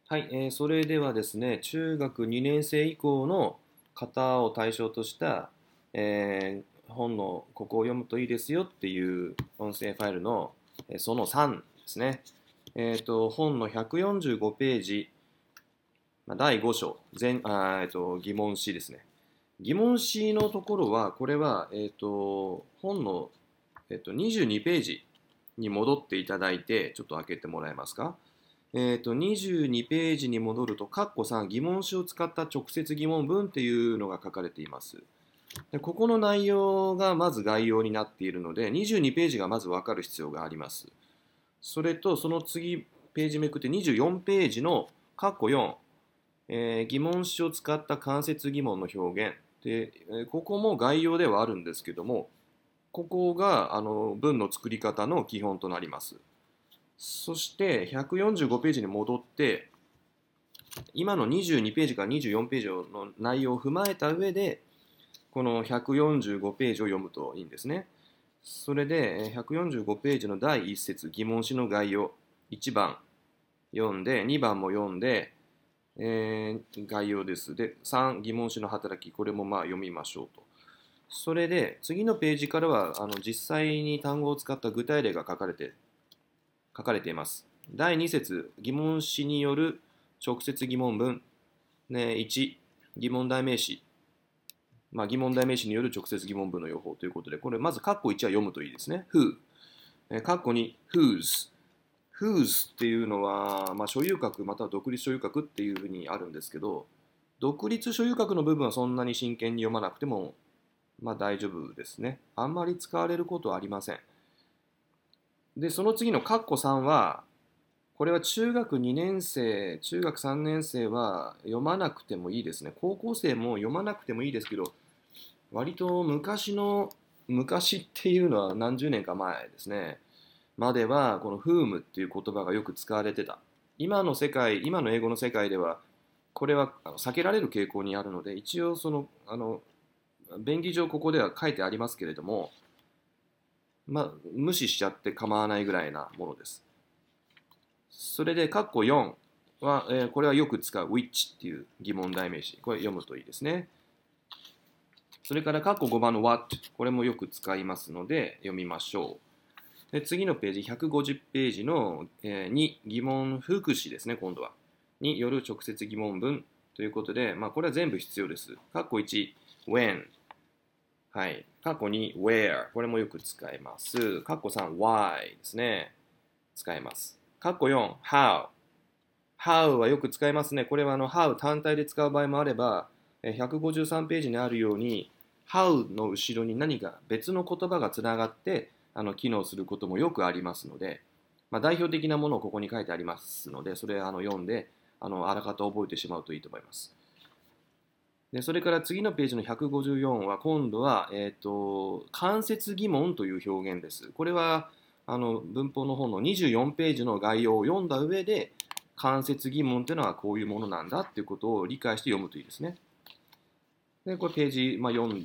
はい、それではですね、中学2年生以降の方を対象とした、本のここを読むといいですよっていう音声ファイルの、その3ですね。本の145ページ、第5章、疑問詞ですね。疑問詞のところは、これは、本の、22ページに戻っていただいて、ちょっと開けてもらえますか。22ページに戻ると、括弧3、疑問詞を使った直接疑問文っていうのが書かれています。でここの内容がまず概要になっているので、22ページがまず分かる必要があります。それと、その次、ページめくって24ページの括弧4、疑問詞を使った間接疑問の表現。で、ここも概要ではあるんですけども、ここが文の作り方の基本となります。そして145ページに戻って、今の22ページから24ページの内容を踏まえた上で、この145ページを読むといいんですね。それで145ページの第1節疑問詞の概要1番読んで、2番も読んで、概要です。で、3疑問詞の働き、これもまあ読みましょうと。それで次のページからは実際に単語を使った具体例が書かれています。第2節疑問詞による直接疑問文、ね、1疑問代名詞、疑問代名詞による直接疑問文の用法ということで、これまず括弧1は読むといいですね。who、括弧2 whose っていうのは、所有格または独立所有格っていうふうにあるんですけど、独立所有格の部分はそんなに真剣に読まなくても大丈夫ですね。あんまり使われることはありません。で、その次の括弧3は、これは中学2年生、中学3年生は読まなくてもいいですね。高校生も読まなくてもいいですけど、割と昔っていうのは何十年か前ですね。までは、この whom っていう言葉がよく使われてた。今の英語の世界では、これは避けられる傾向にあるので、一応便宜上ここでは書いてありますけれども、無視しちゃって構わないぐらいなものです。それで、括弧4は、これはよく使う which っていう疑問代名詞。これ読むといいですね。それから、括弧5番の what。これもよく使いますので、読みましょう。で次のページ、150ページの、2、疑問副詞ですね、今度は。による直接疑問文ということで、これは全部必要です。括弧1、when。はい。括弧2、where。これもよく使います。括弧3、why ですね。使います。括弧4、how。how はよく使いますね。これはhow 単体で使う場合もあれば、153ページにあるように、how の後ろに何か別の言葉がつながって機能することもよくありますので、代表的なものをここに書いてありますので、それを読んであらかた覚えてしまうといいと思います。でそれから次のページの154は今度は、間接疑問という表現です。これは文法の本の24ページの概要を読んだ上で間接疑問というのはこういうものなんだっていうことを理解して読むといいですね。でこれページ、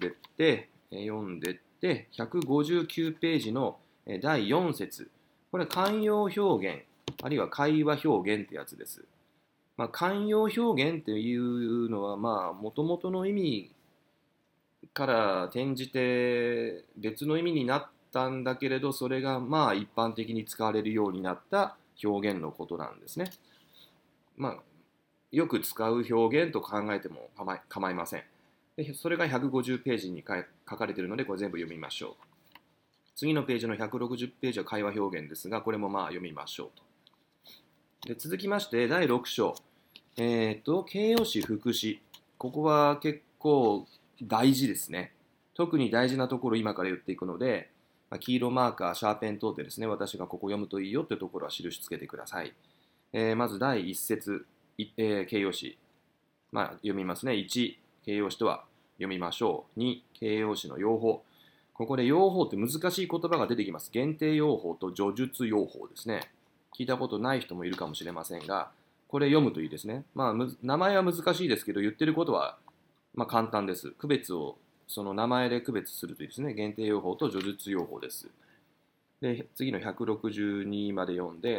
読んでって159ページの第4節、これは慣用表現あるいは会話表現ってやつです。慣用表現っていうのはもともとの意味から転じて別の意味になったんだけれど、それが一般的に使われるようになった表現のことなんですね。よく使う表現と考えても構いません。でそれが150ページに書かれているので、これ全部読みましょう。次のページの160ページは会話表現ですが、これも読みましょうと。で続きまして第6章、形容詞副詞。ここは結構大事ですね。特に大事なところを今から言っていくので、黄色マーカー、シャーペン等でですね、私がここ読むといいよというところは印つけてください。まず第1節、形容詞。読みますね。1、形容詞とは読みましょう。2、形容詞の用法。ここで用法って難しい言葉が出てきます。限定用法と叙述用法ですね。聞いたことない人もいるかもしれませんが、これ読むといいですね。名前は難しいですけど、言ってることは簡単です。区別をその名前で区別するといいですね。限定用法と叙述用法です。で、次の162まで読んで、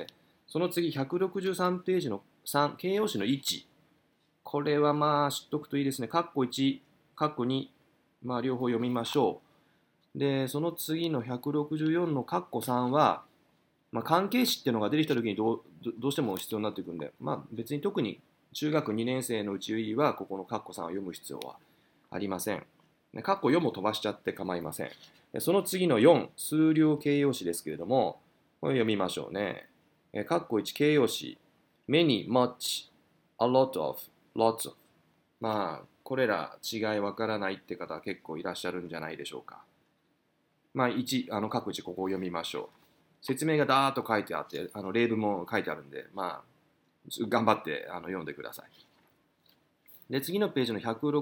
その次、163ページの3、形容詞の位置。これはまあ知っとくといいですね。括弧1、括弧2、まあ両方読みましょう。で、その次の164の括弧3は、まあ、関係詞っていうのが出てきたときにどうしても必要になってくるんで、まあ別に特に中学2年生のうちは、ここの括弧3を読む必要はありません。括弧4も飛ばしちゃって構いません。その次の4、数量形容詞ですけれども、これ読みましょうね。括弧1、形容詞。many, much, a lot of, lots of。まあ、これら違いわからないって方は結構いらっしゃるんじゃないでしょうか。まあ、括弧1、ここを読みましょう。説明がダーッと書いてあって、例文も書いてあるんで、まあ、頑張って読んでください。で、次のページの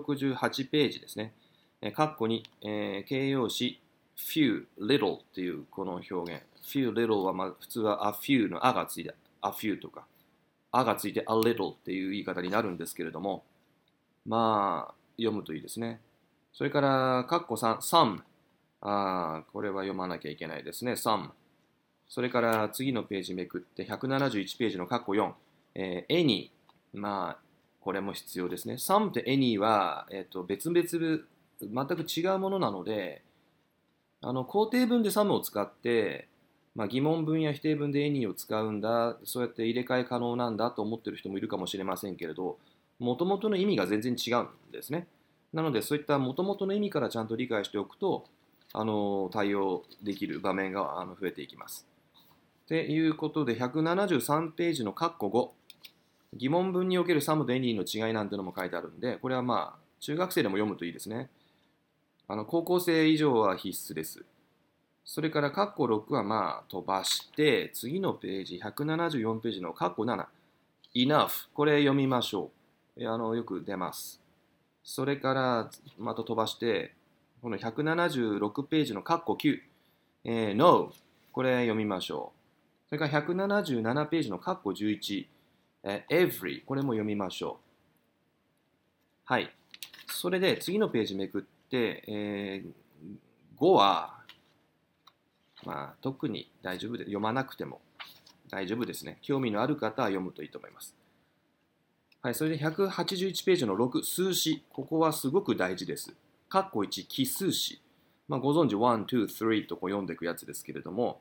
168ページですね。括弧に、形容詞 few, little っていうこの表現。few, little は、まあ、普通は a few の a がついて a few とか a がついて a little っていう言い方になるんですけれども、まあ、読むといいですね。それから、括弧3、some。これは読まなきゃいけないですね。some。それから次のページめくって171ページの括弧4、any。まあ、これも必要ですね。some と any は、別々、全く違うものなので、肯定文で some を使って、まあ、疑問文や否定文で any を使うんだ、そうやって入れ替え可能なんだと思っている人もいるかもしれませんけれど、もともとの意味が全然違うんですね。なので、そういったもともとの意味からちゃんと理解しておくと、対応できる場面が増えていきます。ということで、173ページの括弧5、疑問文におけるサムとエニーの違いなんてのも書いてあるんで、これはまあ、中学生でも読むといいですね。高校生以上は必須です。それから括弧6はまあ飛ばして、次のページ、174ページの括弧7、enough、これ読みましょう。よく出ます。それからまた飛ばして、この176ページの括弧9、no、これ読みましょう。それから177ページの括弧11、every、これも読みましょう。はい。それで次のページめくって、5は、まあ、特に大丈夫で、読まなくても大丈夫ですね。興味のある方は読むといいと思います。はい、それで181ページの6、数詞。ここはすごく大事です。括弧1、奇数詞。まあ、ご存知、1、2、3とこう読んでいくやつですけれども、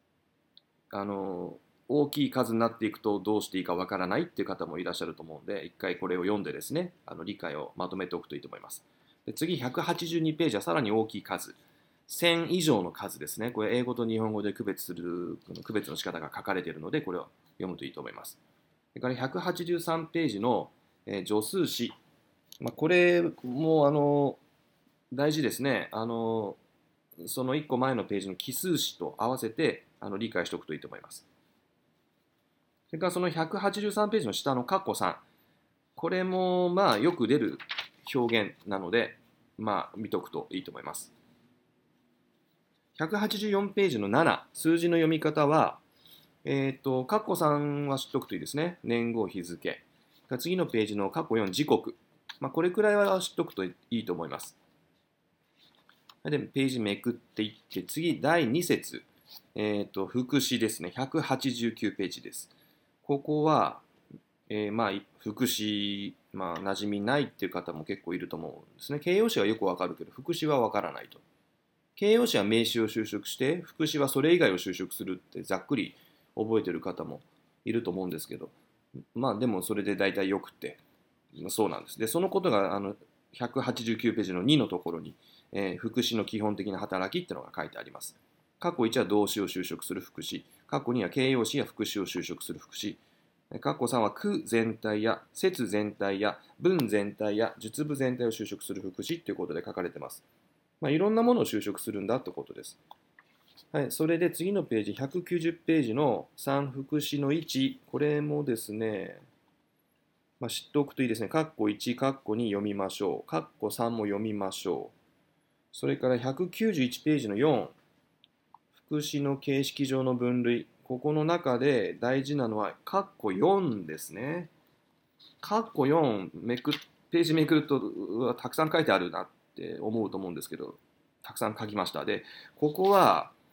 大きい数になっていくとどうしていいかわからないっていう方もいらっしゃると思うんで、一回これを読んでですね、理解をまとめておくといいと思います。で次、182ページはさらに大きい数。1000以上の数ですね。これ、英語と日本語で区別の仕方が書かれているので、これを読むといいと思います。それから183ページの、助数詞。これも大事ですね。その1個前のページの奇数詞と合わせて理解しておくといいと思います。それからその183ページの下の括弧3。これもまあよく出る表現なので、まあ見とくといいと思います。184ページの7、数字の読み方は、括弧3は知っておくといいですね。年号、日付。次のページの括弧4、時刻。これくらいは知っておくといいと思います。で、ページめくっていって、次、第2節。副詞ですね。189ページです。ここは、まあ、副詞、まあ、馴染みないっていう方も結構いると思うんですね。形容詞はよくわかるけど、副詞はわからないと。形容詞は名詞を修飾して、副詞はそれ以外を修飾するってざっくり覚えてる方もいると思うんですけど、まあでもそれで大体よくってそうなんです。でそのことが189ページの2のところに、副詞の基本的な働きっていうのが書いてあります。括弧1は動詞を修飾する副詞、括弧2は形容詞や副詞を修飾する副詞、括弧3は句全体や節全体や文全体や述部全体を修飾する副詞ということで書かれています。いろんなものを修飾するんだということです。はい、それで次のページ、190ページの3副詞の1、これもですね、知っておくといいですね。括弧1、括弧2読みましょう。括弧3も読みましょう。それから191ページの4、副詞の形式上の分類。ここの中で大事なのは、括弧4ですね。括弧4ページめくるとたくさん書いてあるなって思うと思うんですけど、たくさん書きました。で、ここは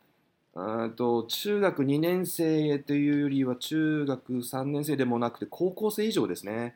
中学2年生というよりは中学3年生でもなくて高校生以上ですね。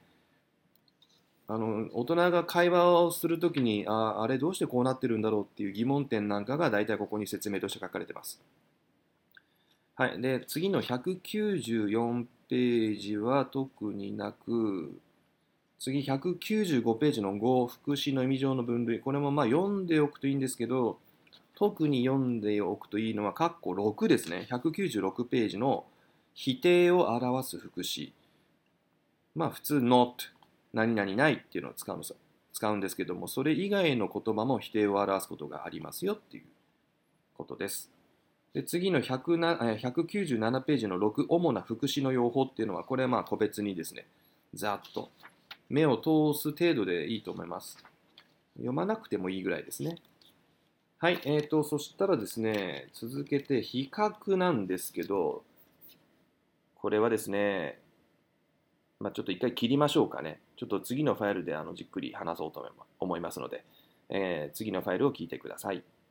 大人が会話をするときに、あれどうしてこうなってるんだろうっていう疑問点なんかが大体ここに説明として書かれてます。はい。で、次の194ページは特になく、次195ページの5、副詞の意味上の分類。これもまあ読んでおくといいんですけど、特に読んでおくといいのは、括弧6ですね。196ページの否定を表す副詞。まあ普通 not 何々ないっていうのを使うんですけども、それ以外の言葉も否定を表すことがありますよっていうことです。で次の197ページの6、主な副詞の用法っていうのは、これはまあ個別にですね、ざっと目を通す程度でいいと思います。読まなくてもいいぐらいですね。はい、そしたらですね、続けて比較なんですけど、これはですね、ちょっと一回切りましょうかね。ちょっと次のファイルでじっくり話そうと思いますので、次のファイルを聞いてください。